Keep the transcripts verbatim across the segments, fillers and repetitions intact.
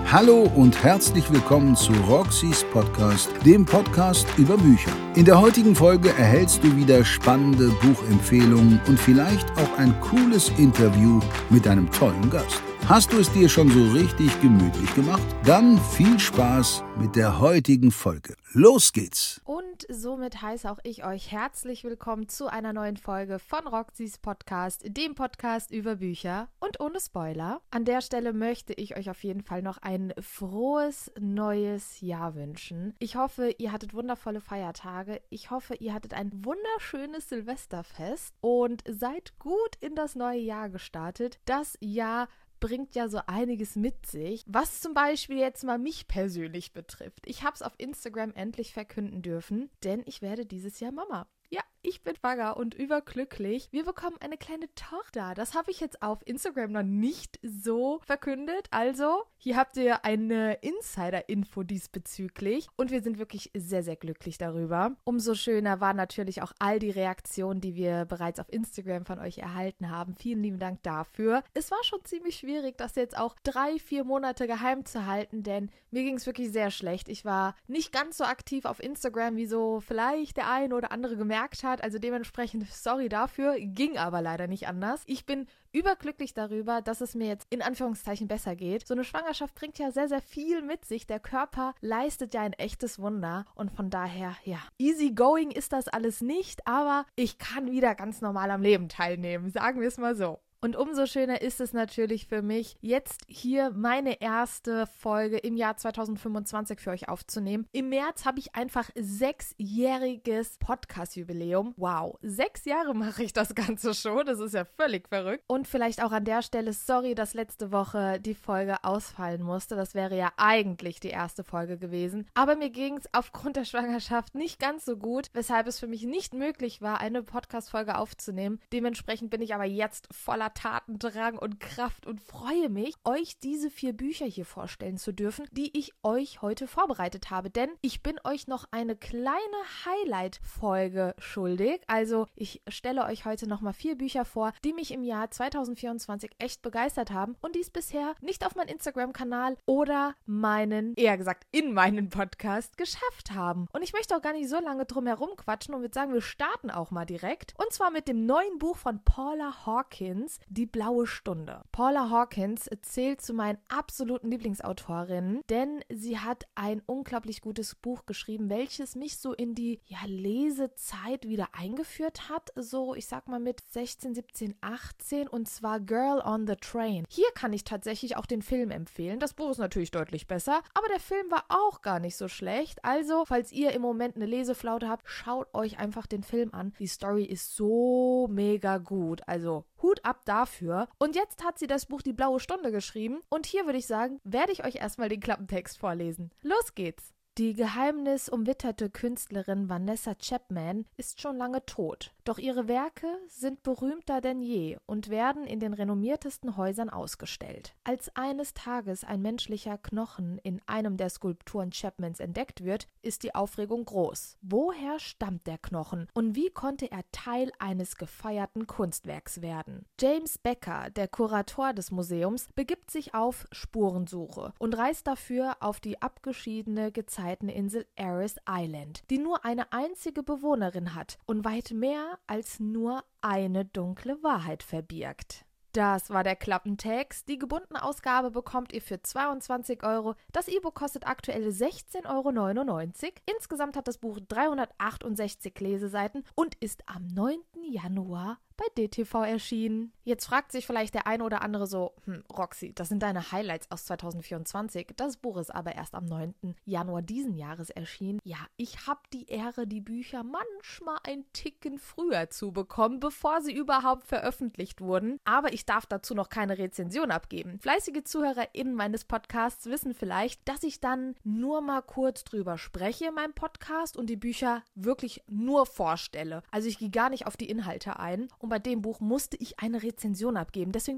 Hallo und herzlich willkommen zu Roxys Podcast, dem Podcast über Bücher. In der heutigen Folge erhältst du wieder spannende Buchempfehlungen und vielleicht auch ein cooles Interview mit einem tollen Gast. Hast du es dir schon so richtig gemütlich gemacht? Dann viel Spaß mit der heutigen Folge. Los geht's! Und somit heiße auch ich euch herzlich willkommen zu einer neuen Folge von Roxys Podcast, dem Podcast über Bücher und ohne Spoiler. An der Stelle möchte ich euch auf jeden Fall noch ein frohes neues Jahr wünschen. Ich hoffe, ihr hattet wundervolle Feiertage. Ich hoffe, ihr hattet ein wunderschönes Silvesterfest und seid gut in das neue Jahr gestartet. Das Jahr bringt ja so einiges mit sich, was zum Beispiel jetzt mal mich persönlich betrifft. Ich habe es auf Instagram endlich verkünden dürfen, denn ich werde dieses Jahr Mama. Ja, ich bin schwanger und überglücklich. Wir bekommen eine kleine Tochter. Das habe ich jetzt auf Instagram noch nicht so verkündet. Also, hier habt ihr eine Insider-Info diesbezüglich. Und wir sind wirklich sehr, sehr glücklich darüber. Umso schöner waren natürlich auch all die Reaktionen, die wir bereits auf Instagram von euch erhalten haben. Vielen lieben Dank dafür. Es war schon ziemlich schwierig, das jetzt auch drei, vier Monate geheim zu halten, denn mir ging es wirklich sehr schlecht. Ich war nicht ganz so aktiv auf Instagram, wie so vielleicht der eine oder andere gemerkt hat. Also dementsprechend sorry dafür, ging aber leider nicht anders. Ich bin überglücklich darüber, dass es mir jetzt in Anführungszeichen besser geht. So eine Schwangerschaft bringt ja sehr, sehr viel mit sich. Der Körper leistet ja ein echtes Wunder und von daher, ja, easy going ist das alles nicht, aber ich kann wieder ganz normal am Leben teilnehmen, sagen wir es mal so. Und umso schöner ist es natürlich für mich, jetzt hier meine erste Folge im Jahr zwanzig fünfundzwanzig für euch aufzunehmen. Im März habe ich einfach sechsjähriges Podcast-Jubiläum. Wow, sechs Jahre mache ich das Ganze schon. Das ist ja völlig verrückt. Und vielleicht auch an der Stelle, sorry, dass letzte Woche die Folge ausfallen musste. Das wäre ja eigentlich die erste Folge gewesen. Aber mir ging es aufgrund der Schwangerschaft nicht ganz so gut, weshalb es für mich nicht möglich war, eine Podcast-Folge aufzunehmen. Dementsprechend bin ich aber jetzt voller Tatendrang und Kraft und freue mich, euch diese vier Bücher hier vorstellen zu dürfen, die ich euch heute vorbereitet habe. Denn ich bin euch noch eine kleine Highlight-Folge schuldig. Also ich stelle euch heute nochmal vier Bücher vor, die mich im Jahr zwanzig vierundzwanzig echt begeistert haben und die es bisher nicht auf meinen Instagram-Kanal oder meinen, eher gesagt in meinen Podcast geschafft haben. Und ich möchte auch gar nicht so lange drum herum quatschen und würde sagen, wir starten auch mal direkt. Und zwar mit dem neuen Buch von Paula Hawkins, Die blaue Stunde. Paula Hawkins zählt zu meinen absoluten Lieblingsautorinnen, denn sie hat ein unglaublich gutes Buch geschrieben, welches mich so in die ja, Lesezeit wieder eingeführt hat, so ich sag mal mit sechzehn, siebzehn, achtzehn, und zwar Girl on the Train. Hier kann ich tatsächlich auch den Film empfehlen. Das Buch ist natürlich deutlich besser, aber der Film war auch gar nicht so schlecht. Also, falls ihr im Moment eine Leseflaute habt, schaut euch einfach den Film an. Die Story ist so mega gut. Also, Hut ab dafür. Und jetzt hat sie das Buch Die blaue Stunde geschrieben. Und hier würde ich sagen, werde ich euch erstmal den Klappentext vorlesen. Los geht's! Die geheimnisumwitterte Künstlerin Vanessa Chapman ist schon lange tot. Doch ihre Werke sind berühmter denn je und werden in den renommiertesten Häusern ausgestellt. Als eines Tages ein menschlicher Knochen in einem der Skulpturen Chapmans entdeckt wird, ist die Aufregung groß. Woher stammt der Knochen und wie konnte er Teil eines gefeierten Kunstwerks werden? James Becker, der Kurator des Museums, begibt sich auf Spurensuche und reist dafür auf die abgeschiedene Gezeiteninsel Ares Island, die nur eine einzige Bewohnerin hat und weit mehr als nur eine dunkle Wahrheit verbirgt. Das war der Klappentext. Die gebundene Ausgabe bekommt ihr für zweiundzwanzig Euro. Das E-Book kostet aktuell sechzehn Euro neunundneunzig. Insgesamt hat das Buch dreihundertachtundsechzig Leseseiten und ist am neunten Januar bei D T V erschienen. Jetzt fragt sich vielleicht der eine oder andere so, hm, Roxy, das sind deine Highlights aus zwanzig vierundzwanzig. Das Buch ist aber erst am neunten Januar diesen Jahres erschienen. Ja, ich habe die Ehre, die Bücher manchmal ein Ticken früher zu bekommen, bevor sie überhaupt veröffentlicht wurden. Aber ich darf dazu noch keine Rezension abgeben. Fleißige ZuhörerInnen meines Podcasts wissen vielleicht, dass ich dann nur mal kurz drüber spreche in meinem Podcast und die Bücher wirklich nur vorstelle. Also ich gehe gar nicht auf die Inhalte ein. Und bei dem Buch musste ich eine Rezension abgeben. Deswegen bin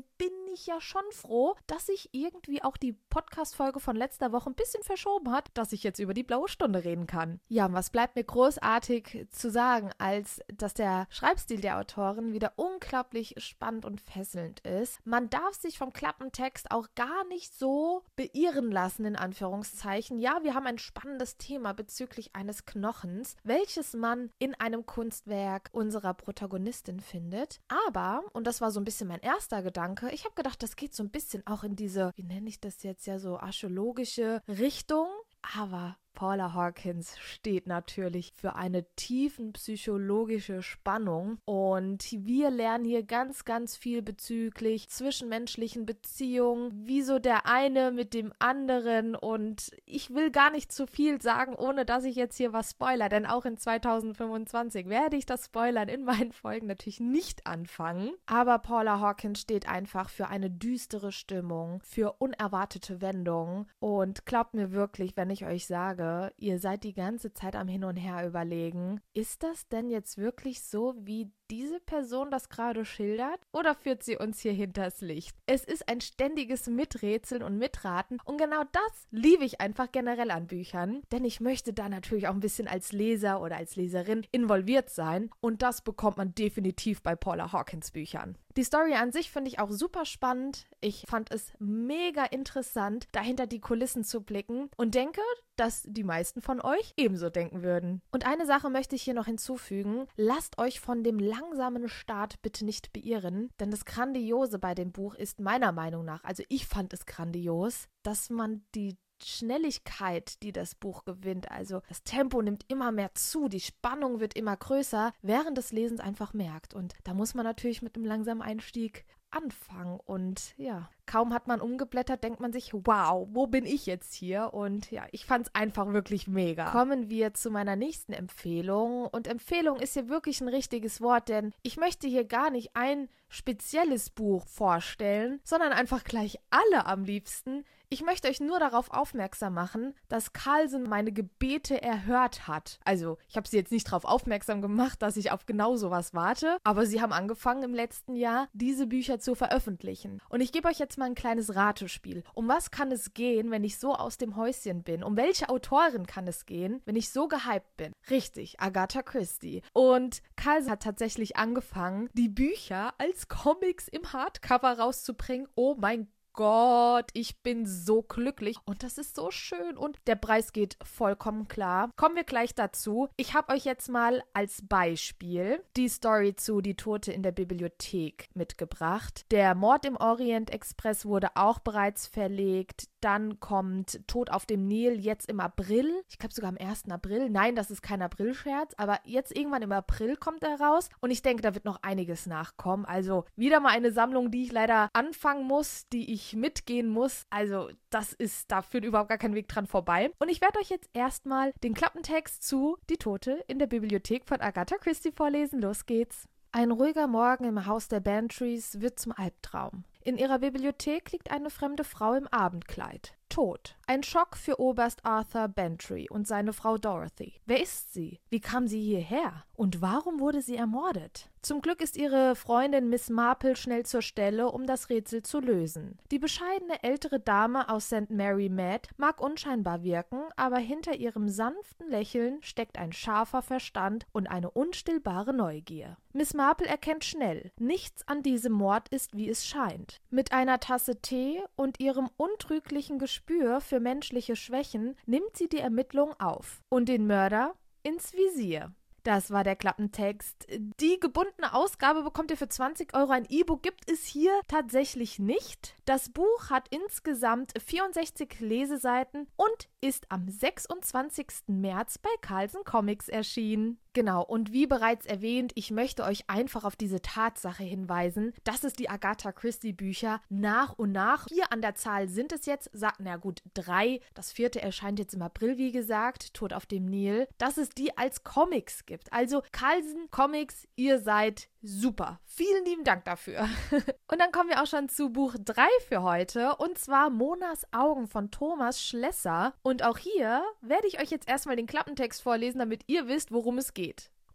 ich ja schon froh, dass sich irgendwie auch die Podcast-Folge von letzter Woche ein bisschen verschoben hat, dass ich jetzt über die blaue Stunde reden kann. Ja, und was bleibt mir großartig zu sagen, als dass der Schreibstil der Autorin wieder unglaublich spannend und fesselnd ist. Man darf sich vom Klappentext auch gar nicht so beirren lassen, in Anführungszeichen. Ja, wir haben ein spannendes Thema bezüglich eines Knochens, welches man in einem Kunstwerk unserer Protagonistin findet. Aber, und das war so ein bisschen mein erster Gedanke, ich habe gedacht, das geht so ein bisschen auch in diese, wie nenne ich das jetzt ja, so archäologische Richtung. Aber Paula Hawkins steht natürlich für eine tiefenpsychologische Spannung und wir lernen hier ganz, ganz viel bezüglich zwischenmenschlichen Beziehungen, wie so der eine mit dem anderen, und ich will gar nicht zu viel sagen, ohne dass ich jetzt hier was spoiler, denn auch in zweitausendfünfundzwanzig werde ich das Spoilern in meinen Folgen natürlich nicht anfangen, aber Paula Hawkins steht einfach für eine düstere Stimmung, für unerwartete Wendungen, und glaubt mir wirklich, wenn ich euch sage, ihr seid die ganze Zeit am Hin und Her überlegen, ist das denn jetzt wirklich so, wie diese Person das gerade schildert, oder führt sie uns hier hinters Licht? Es ist ein ständiges Miträtseln und Mitraten, und genau das liebe ich einfach generell an Büchern, denn ich möchte da natürlich auch ein bisschen als Leser oder als Leserin involviert sein, und das bekommt man definitiv bei Paula Hawkins Büchern. Die Story an sich finde ich auch super spannend. Ich fand es mega interessant, dahinter die Kulissen zu blicken, und denke, dass die meisten von euch ebenso denken würden. Und eine Sache möchte ich hier noch hinzufügen: Lasst euch von dem langsamen Start bitte nicht beirren, denn das Grandiose bei dem Buch ist meiner Meinung nach, also ich fand es grandios, dass man die Schnelligkeit, die das Buch gewinnt, also das Tempo nimmt immer mehr zu, die Spannung wird immer größer, während des Lesens einfach merkt. Und da muss man natürlich mit einem langsamen Einstieg anfangen, und ja, kaum hat man umgeblättert, denkt man sich, wow, wo bin ich jetzt hier? Und ja, ich fand es einfach wirklich mega. Kommen wir zu meiner nächsten Empfehlung, und Empfehlung ist hier wirklich ein richtiges Wort, denn ich möchte hier gar nicht ein spezielles Buch vorstellen, sondern einfach gleich alle am liebsten. Ich möchte euch nur darauf aufmerksam machen, dass Carlsen meine Gebete erhört hat. Also, ich habe sie jetzt nicht darauf aufmerksam gemacht, dass ich auf genau sowas warte, aber sie haben angefangen im letzten Jahr, diese Bücher zu veröffentlichen. Und ich gebe euch jetzt mal ein kleines Ratespiel. Um was kann es gehen, wenn ich so aus dem Häuschen bin? Um welche Autorin kann es gehen, wenn ich so gehypt bin? Richtig, Agatha Christie. Und Carlsen hat tatsächlich angefangen, die Bücher als Comics im Hardcover rauszubringen. Oh mein Gott. Gott, ich bin so glücklich, und das ist so schön, und der Preis geht vollkommen klar. Kommen wir gleich dazu. Ich habe euch jetzt mal als Beispiel die Story zu Die Tote in der Bibliothek mitgebracht. Der Mord im Orient Express wurde auch bereits verlegt. Dann kommt Tod auf dem Nil jetzt im April. Ich glaube sogar am ersten April. Nein, das ist kein Aprilscherz, aber jetzt irgendwann im April kommt er raus, und ich denke, da wird noch einiges nachkommen. Also wieder mal eine Sammlung, die ich leider anfangen muss, die ich mitgehen muss. Also das ist, da führt überhaupt gar kein Weg dran vorbei. Und ich werde euch jetzt erstmal den Klappentext zu Die Tote in der Bibliothek von Agatha Christie vorlesen. Los geht's. Ein ruhiger Morgen im Haus der Bantrys wird zum Albtraum. In ihrer Bibliothek liegt eine fremde Frau im Abendkleid. Tot. Ein Schock für Oberst Arthur Bantry und seine Frau Dorothy. Wer ist sie? Wie kam sie hierher? Und warum wurde sie ermordet? Zum Glück ist ihre Freundin Miss Marple schnell zur Stelle, um das Rätsel zu lösen. Die bescheidene ältere Dame aus Saint Mary Mead mag unscheinbar wirken, aber hinter ihrem sanften Lächeln steckt ein scharfer Verstand und eine unstillbare Neugier. Miss Marple erkennt schnell, nichts an diesem Mord ist, wie es scheint. Mit einer Tasse Tee und ihrem untrüglichen Gespür für menschliche Schwächen nimmt sie die Ermittlung auf und den Mörder ins Visier. Das war der Klappentext. Die gebundene Ausgabe bekommt ihr für zwanzig Euro. Ein E-Book gibt es hier tatsächlich nicht. Das Buch hat insgesamt vierundsechzig Leseseiten und ist am sechsundzwanzigsten März bei Carlsen Comics erschienen. Genau, und wie bereits erwähnt, ich möchte euch einfach auf diese Tatsache hinweisen, dass es die Agatha Christie Bücher nach und nach, vier an der Zahl sind es jetzt, sagt, na gut, drei, das vierte erscheint jetzt im April, wie gesagt, Tod auf dem Nil, dass es die als Comics gibt. Also Carlsen Comics, ihr seid super. Vielen lieben Dank dafür. Und dann kommen wir auch schon zu Buch drei für heute, und zwar Monas Augen von Thomas Schlesser. Und auch hier werde ich euch jetzt erstmal den Klappentext vorlesen, damit ihr wisst, worum es geht.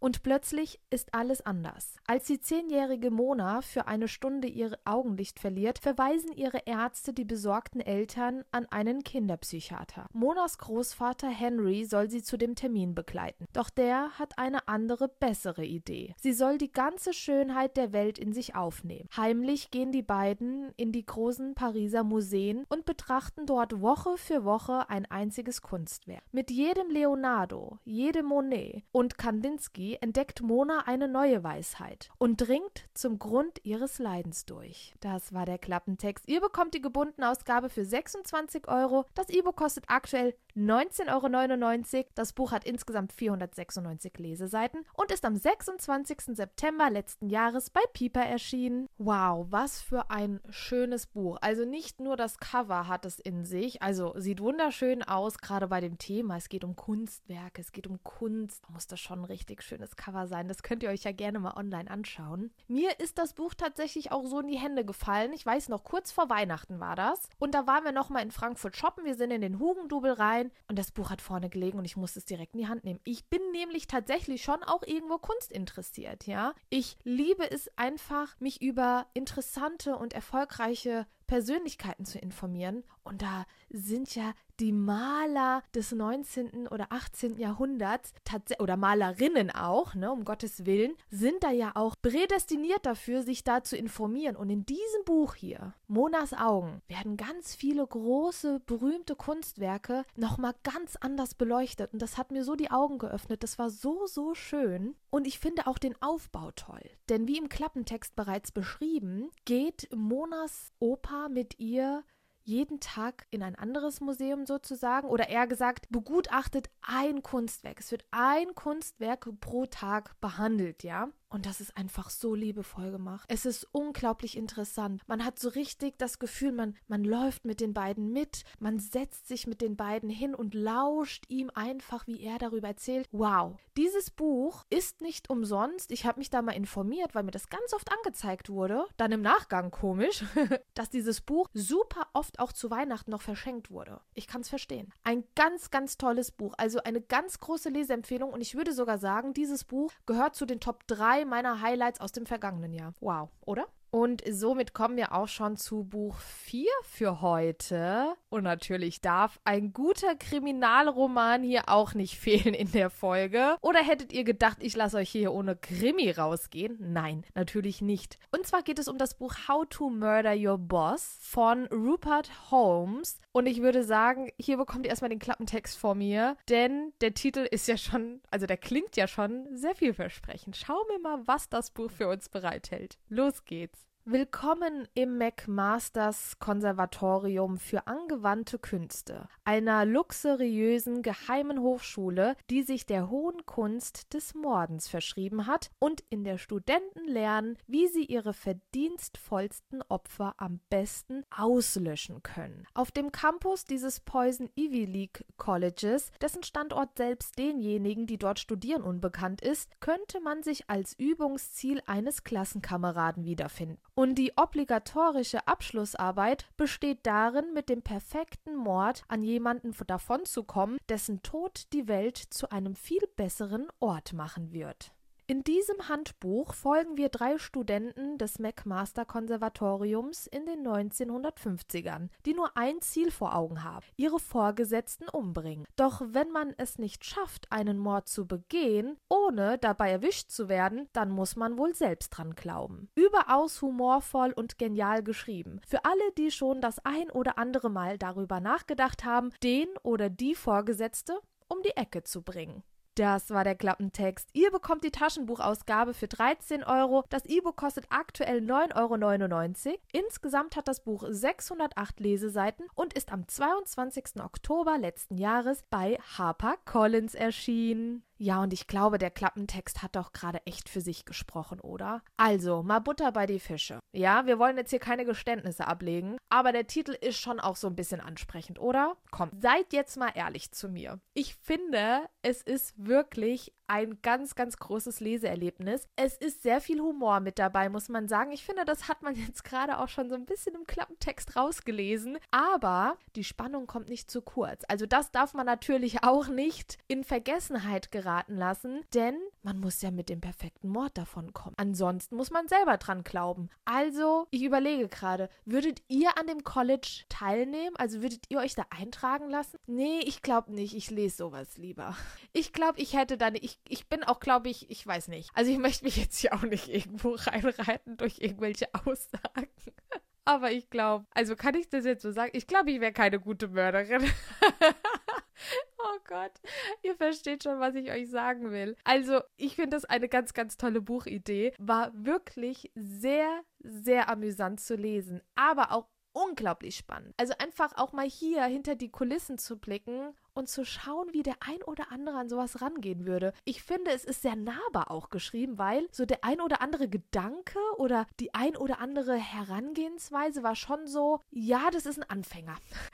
Und plötzlich ist alles anders. Als die zehnjährige Mona für eine Stunde ihr Augenlicht verliert, verweisen ihre Ärzte die besorgten Eltern an einen Kinderpsychiater. Monas Großvater Henry soll sie zu dem Termin begleiten. Doch der hat eine andere, bessere Idee. Sie soll die ganze Schönheit der Welt in sich aufnehmen. Heimlich gehen die beiden in die großen Pariser Museen und betrachten dort Woche für Woche ein einziges Kunstwerk. Mit jedem Leonardo, jedem Monet und Kandinsky entdeckt Mona eine neue Weisheit und dringt zum Grund ihres Leidens durch. Das war der Klappentext. Ihr bekommt die gebundene Ausgabe für sechsundzwanzig Euro. Das E-Book kostet aktuell neunzehn Euro neunundneunzig. Das Buch hat insgesamt vierhundertsechsundneunzig Leseseiten und ist am sechsundzwanzigsten September letzten Jahres bei Piper erschienen. Wow, was für ein schönes Buch. Also nicht nur das Cover hat es in sich, also sieht wunderschön aus, gerade bei dem Thema. Es geht um Kunstwerke, es geht um Kunst. Da muss das schon ein richtig schönes Cover sein. Das könnt ihr euch ja gerne mal online anschauen. Mir ist das Buch tatsächlich auch so in die Hände gefallen. Ich weiß noch, kurz vor Weihnachten war das. Und da waren wir nochmal in Frankfurt shoppen. Wir sind in den Hugendubel rein und das Buch hat vorne gelegen und ich musste es direkt in die Hand nehmen. Ich bin nämlich tatsächlich schon auch irgendwo Kunst interessiert, ja. Ich liebe es einfach, mich über interessante und erfolgreiche Persönlichkeiten zu informieren. Und da sind ja die Maler des neunzehnten oder achtzehnten Jahrhunderts, tats- oder Malerinnen auch, ne, um Gottes Willen, sind da ja auch prädestiniert dafür, sich da zu informieren. Und in diesem Buch hier, Monas Augen, werden ganz viele große, berühmte Kunstwerke nochmal ganz anders beleuchtet. Und das hat mir so die Augen geöffnet. Das war so, so schön. Und ich finde auch den Aufbau toll. Denn wie im Klappentext bereits beschrieben, geht Monas Opa mit ihr jeden Tag in ein anderes Museum sozusagen, oder eher gesagt, begutachtet ein Kunstwerk. Es wird ein Kunstwerk pro Tag behandelt, ja. Und das ist einfach so liebevoll gemacht. Es ist unglaublich interessant. Man hat so richtig das Gefühl, man, man läuft mit den beiden mit, man setzt sich mit den beiden hin und lauscht ihm einfach, wie er darüber erzählt. Wow, dieses Buch ist nicht umsonst. Ich habe mich da mal informiert, weil mir das ganz oft angezeigt wurde, dann im Nachgang komisch, dass dieses Buch super oft auch zu Weihnachten noch verschenkt wurde. Ich kann es verstehen. Ein ganz, ganz tolles Buch. Also eine ganz große Leseempfehlung und ich würde sogar sagen, dieses Buch gehört zu den Top drei meiner Highlights aus dem vergangenen Jahr. Wow, oder? Und somit kommen wir auch schon zu Buch vier für heute. Und natürlich darf ein guter Kriminalroman hier auch nicht fehlen in der Folge. Oder hättet ihr gedacht, ich lasse euch hier ohne Krimi rausgehen? Nein, natürlich nicht. Und zwar geht es um das Buch How to Murder Your Boss von Rupert Holmes. Und ich würde sagen, hier bekommt ihr erstmal den Klappentext vor mir, denn der Titel ist ja schon, also der klingt ja schon sehr vielversprechend. Schauen wir mal, was das Buch für uns bereithält. Los geht's. Willkommen im McMasters Konservatorium für angewandte Künste, einer luxuriösen geheimen Hochschule, die sich der hohen Kunst des Mordens verschrieben hat und in der Studenten lernen, wie sie ihre verdienstvollsten Opfer am besten auslöschen können. Auf dem Campus dieses Poison Ivy League Colleges, dessen Standort selbst denjenigen, die dort studieren, unbekannt ist, könnte man sich als Übungsziel eines Klassenkameraden wiederfinden. Und die obligatorische Abschlussarbeit besteht darin, mit dem perfekten Mord an jemanden davonzukommen, dessen Tod die Welt zu einem viel besseren Ort machen wird. In diesem Handbuch folgen wir drei Studenten des McMaster-Konservatoriums in den neunzehnhundertfünfzigern, die nur ein Ziel vor Augen haben: ihre Vorgesetzten umbringen. Doch wenn man es nicht schafft, einen Mord zu begehen, ohne dabei erwischt zu werden, dann muss man wohl selbst dran glauben. Überaus humorvoll und genial geschrieben. Für alle, die schon das ein oder andere Mal darüber nachgedacht haben, den oder die Vorgesetzte um die Ecke zu bringen. Das war der Klappentext. Ihr bekommt die Taschenbuchausgabe für dreizehn Euro. Das E-Book kostet aktuell neun Euro neunundneunzig. Insgesamt hat das Buch sechshundertacht Leseseiten und ist am zweiundzwanzigsten Oktober letzten Jahres bei HarperCollins erschienen. Ja, und ich glaube, der Klappentext hat doch gerade echt für sich gesprochen, oder? Also, mal Butter bei die Fische. Ja, wir wollen jetzt hier keine Geständnisse ablegen, aber der Titel ist schon auch so ein bisschen ansprechend, oder? Komm, seid jetzt mal ehrlich zu mir. Ich finde, es ist wirklich ein ganz, ganz großes Leseerlebnis. Es ist sehr viel Humor mit dabei, muss man sagen. Ich finde, das hat man jetzt gerade auch schon so ein bisschen im Klappentext rausgelesen. Aber die Spannung kommt nicht zu kurz. Also das darf man natürlich auch nicht in Vergessenheit geraten lassen, denn man muss ja mit dem perfekten Mord davon kommen. Ansonsten muss man selber dran glauben. Also, ich überlege gerade, würdet ihr an dem College teilnehmen? Also würdet ihr euch da eintragen lassen? Nee, ich glaube nicht. Ich lese sowas lieber. Ich glaube, ich hätte dann, ich, ich bin auch, glaube ich, ich weiß nicht. Also ich möchte mich jetzt hier auch nicht irgendwo reinreiten durch irgendwelche Aussagen. Aber ich glaube, also kann ich das jetzt so sagen? Ich glaube, ich wäre keine gute Mörderin. Oh Gott, ihr versteht schon, was ich euch sagen will. Also, ich finde das eine ganz, ganz tolle Buchidee. War wirklich sehr, sehr amüsant zu lesen, aber auch unglaublich spannend. Also einfach auch mal hier hinter die Kulissen zu blicken und zu schauen, wie der ein oder andere an sowas rangehen würde. Ich finde, es ist sehr nahbar auch geschrieben, weil so der ein oder andere Gedanke oder die ein oder andere Herangehensweise war schon so, ja, das ist ein Anfänger.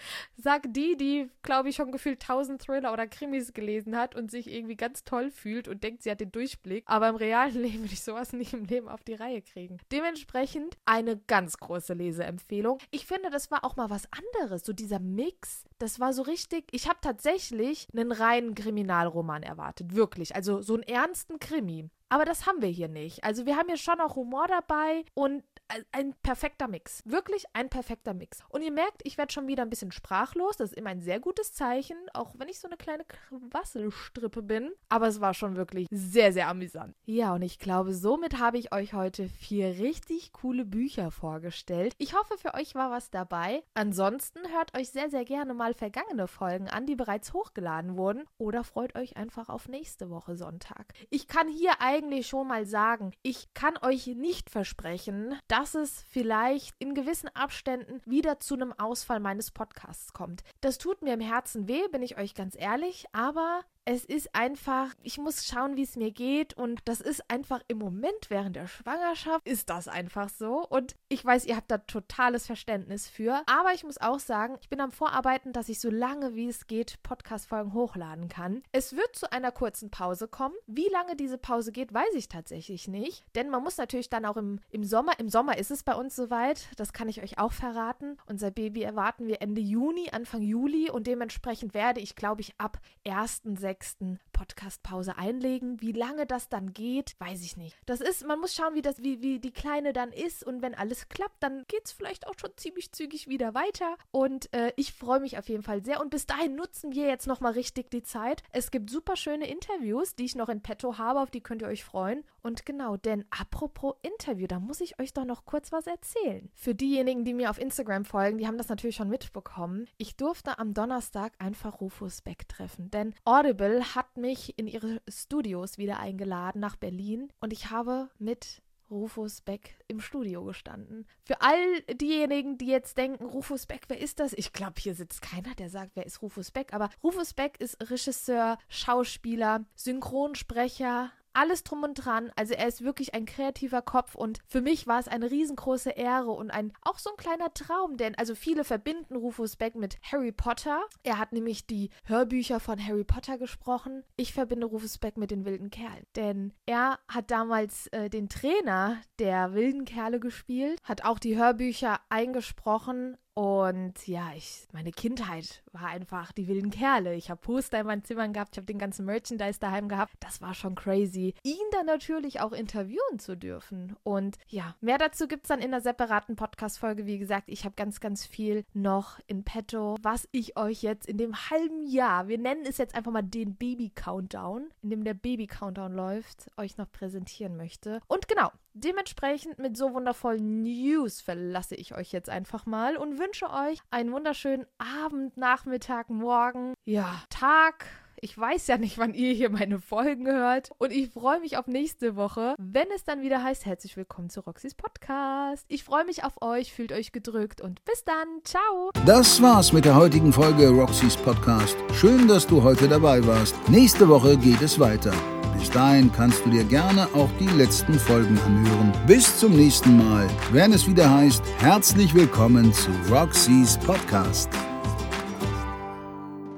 Sagt die, die, glaube ich, schon gefühlt tausend Thriller oder Krimis gelesen hat und sich irgendwie ganz toll fühlt und denkt, sie hat den Durchblick. Aber im realen Leben würde ich sowas nicht im Leben auf die Reihe kriegen. Dementsprechend eine ganz große Leseempfehlung. Ich finde, das war auch mal was anderes. So dieser Mix, das war so richtig, ich habe tatsächlich einen reinen Kriminalroman erwartet, wirklich, also so einen ernsten Krimi. Aber das haben wir hier nicht. Also wir haben hier schon auch Humor dabei und ein perfekter Mix. Wirklich ein perfekter Mix. Und ihr merkt, ich werde schon wieder ein bisschen sprachlos. Das ist immer ein sehr gutes Zeichen, auch wenn ich so eine kleine Quasselstrippe bin. Aber es war schon wirklich sehr, sehr amüsant. Ja, und ich glaube, somit habe ich euch heute vier richtig coole Bücher vorgestellt. Ich hoffe, für euch war was dabei. Ansonsten hört euch sehr, sehr gerne mal vergangene Folgen an, die bereits hochgeladen wurden. Oder freut euch einfach auf nächste Woche Sonntag. Ich kann hier eigentlich schon mal sagen, ich kann euch nicht versprechen, dass es vielleicht in gewissen Abständen wieder zu einem Ausfall meines Podcasts kommt. Das tut mir im Herzen weh, bin ich euch ganz ehrlich, aber es ist einfach, ich muss schauen, wie es mir geht und das ist einfach im Moment während der Schwangerschaft ist das einfach so und ich weiß, ihr habt da totales Verständnis für, aber ich muss auch sagen, ich bin am Vorarbeiten, dass ich so lange wie es geht Podcast-Folgen hochladen kann. Es wird zu einer kurzen Pause kommen. Wie lange diese Pause geht, weiß ich tatsächlich nicht, denn man muss natürlich dann auch im, im Sommer, im Sommer ist es bei uns soweit, das kann ich euch auch verraten. Unser Baby erwarten wir Ende Juni, Anfang Juli und dementsprechend werde ich, glaube ich, ab ersten sechsten Podcast-Pause einlegen. Wie lange das dann geht, weiß ich nicht. Das ist, man muss schauen, wie das, wie, wie die Kleine dann ist und wenn alles klappt, dann geht es vielleicht auch schon ziemlich zügig wieder weiter und äh, ich freue mich auf jeden Fall sehr und bis dahin nutzen wir jetzt nochmal richtig die Zeit. Es gibt super schöne Interviews, die ich noch in petto habe, auf die könnt ihr euch freuen und genau, denn apropos Interview, da muss ich euch doch noch kurz was erzählen. Für diejenigen, die mir auf Instagram folgen, die haben das natürlich schon mitbekommen. Ich durfte am Donnerstag einfach Rufus Beck treffen, denn Audible hat mich in ihre Studios wieder eingeladen nach Berlin und ich habe mit Rufus Beck im Studio gestanden. Für all diejenigen, die jetzt denken, Rufus Beck, wer ist das? Ich glaube, hier sitzt keiner, der sagt, wer ist Rufus Beck? Aber Rufus Beck ist Regisseur, Schauspieler, Synchronsprecher, alles drum und dran, also er ist wirklich ein kreativer Kopf und für mich war es eine riesengroße Ehre und ein auch so ein kleiner Traum, denn also viele verbinden Rufus Beck mit Harry Potter. Er hat nämlich die Hörbücher von Harry Potter gesprochen. Ich verbinde Rufus Beck mit den wilden Kerlen, denn er hat damals äh, den Trainer der wilden Kerle gespielt, hat auch die Hörbücher eingesprochen. Und ja, ich, meine Kindheit war einfach die wilden Kerle. Ich habe Poster in meinen Zimmern gehabt, ich habe den ganzen Merchandise daheim gehabt. Das war schon crazy. Ihn dann natürlich auch interviewen zu dürfen. Und ja, mehr dazu gibt es dann in einer separaten Podcast-Folge. Wie gesagt, ich habe ganz, ganz viel noch in petto, was ich euch jetzt in dem halben Jahr, wir nennen es jetzt einfach mal den Baby-Countdown, in dem der Baby-Countdown läuft, euch noch präsentieren möchte. Und genau, dementsprechend mit so wundervollen News verlasse ich euch jetzt einfach mal und wünsche euch einen wunderschönen Abend, Nachmittag, Morgen, ja, Tag. Ich weiß ja nicht, wann ihr hier meine Folgen hört. Und ich freue mich auf nächste Woche, wenn es dann wieder heißt, herzlich willkommen zu Roxys Podcast. Ich freue mich auf euch, fühlt euch gedrückt und bis dann. Ciao. Das war's mit der heutigen Folge Roxys Podcast. Schön, dass du heute dabei warst. Nächste Woche geht es weiter. Bis dahin kannst du dir gerne auch die letzten Folgen anhören. Bis zum nächsten Mal, wenn es wieder heißt, herzlich willkommen zu Roxys Podcast.